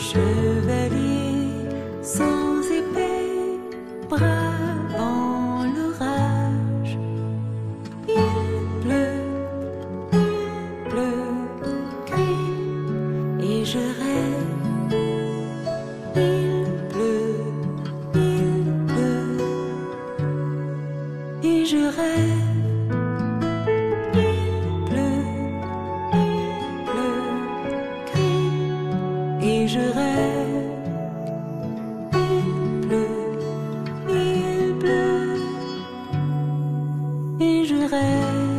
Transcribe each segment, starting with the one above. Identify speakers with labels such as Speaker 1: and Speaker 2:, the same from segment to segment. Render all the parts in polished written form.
Speaker 1: Chevalier sans épée, bravant l'orage. Il pleut, gris, et je rêve. Il pleut, et je rêve. Et je rêve, il pleut, et je rêve.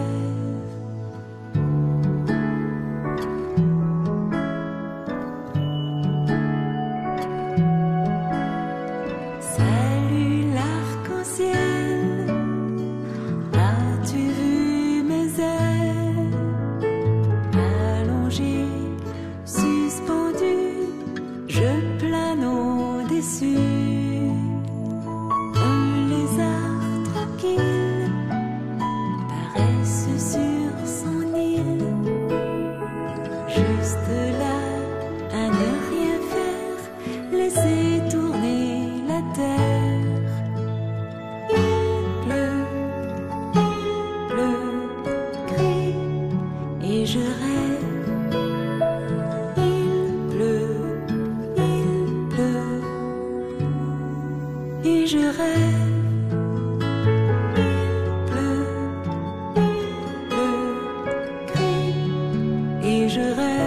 Speaker 1: Salut l'arc-en-ciel, as-tu vu mes ailes allongées, suspendues? Je plane au-dessus, un lézard tranquille paraisse sur son île, juste là à ne rien faire, laisser tourner la terre. Il pleut, gris, et je rêve. Et je rêve, il pleut, gris, et je rêve.